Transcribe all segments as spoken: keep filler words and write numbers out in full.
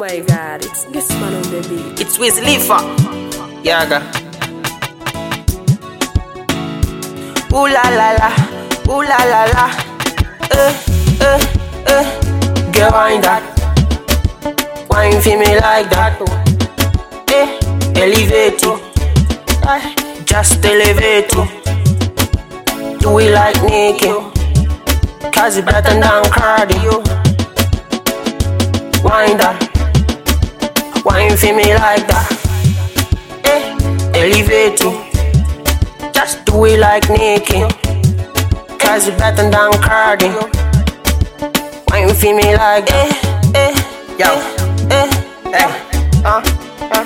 my god, it's this man on the beat. It's Wiz Khalifa. Yaga. Ooh la la la, ooh la la la. Uh, uh, uh. Girl, wine that. Wine for me like that. Eh, elevate it. Just elevate it. Do it like naked. Cause it better than cardio. Wine that. Wine for me like that. Eh, elevate it. Just do it like naked. Cause it better than cardio. Wine for me like that. Eh, eh, yo, eh, eh, uh, uh.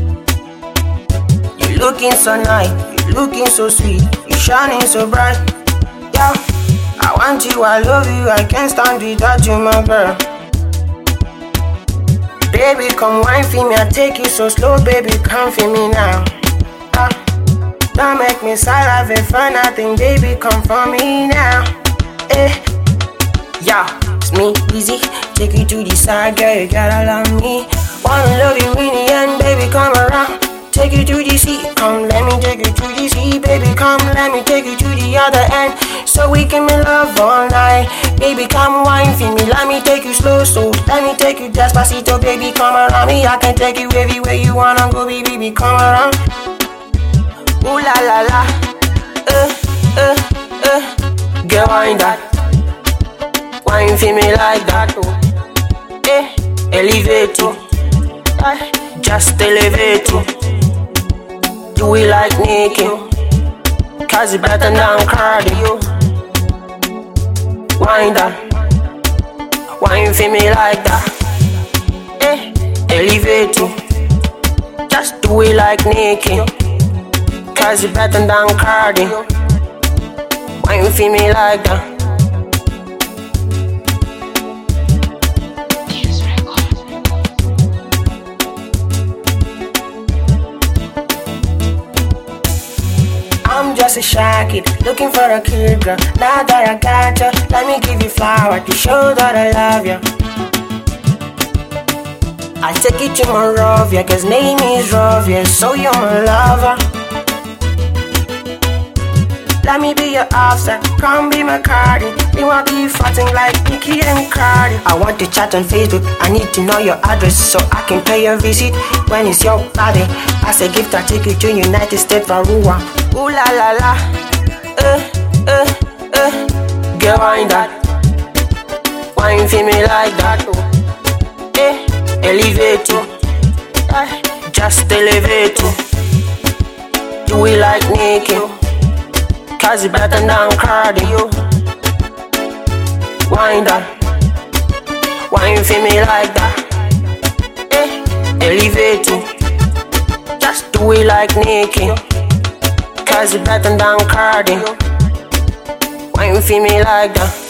You looking so nice, you looking so sweet, you shining so bright. Yo, I want you, I love you, I can't stand without you, my girl. Baby, come wine for me, I take you so slow, baby, come for me now. Uh, don't make me sad, have a fun, I think, baby, come for me now. Eh, yeah, it's me, easy, take you to the side, girl, you gotta love me. Wanna love you in the end, baby, come around. Take you to the sea, come let me take you to the sea, baby, come let me take you to the other end, so we can make love all night. Baby, come wine for me, let me take you slow, so let me take you despacito, baby, come around me. I can take you everywhere you wanna go, baby, baby, come around. Ooh la la la, uh, uh, uh. Girl, wine that. Wine for me like that, oh. Eh, elevate it. Just elevate it. Do it like naked. Cause it better than cardio. Wine that. Wine for me like that. Eh, elevate it. Just do it like naked. Cause it better than cardio. Wine for me like that. I'm just a shy kid, looking for a cute girl. Now that I got you, let me give you flower to show that I love you. I take you to Morovia, cause name is Rovia, so you're my lover. Let me be your offset, come be my Cardi. You want to be fighting like Nicki and Cardi. I want to chat on Facebook, I need to know your address, so I can pay your visit when it's your body. As a gift I take you to United States, Varua. Ooh la la la, uh, uh, uh. Girl, wine that. Wine for me like that, oh. Eh, elevate it. Just elevate it. Do it like naked. Cause it better than cardio. Wine that. Wine for me like that. Eh, elevate it. Just do it like naked. Cause it better than cardio. Wine for me like that.